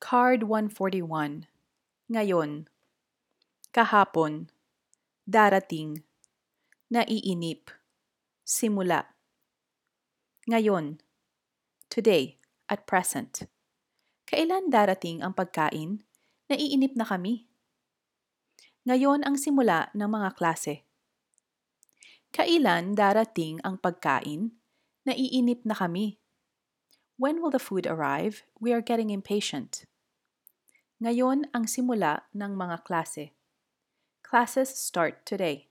Card 141. Ngayon. Kahapon. Darating. Naiinip. Simula. Ngayon. Today, at present. Kailan darating ang pagkain? Naiinip na kami. Ngayon ang simula ng mga klase. Kailan darating ang pagkain? Naiinip na kami. When will the food arrive? We are getting impatient. Ngayon ang simula ng mga klase. Classes start today.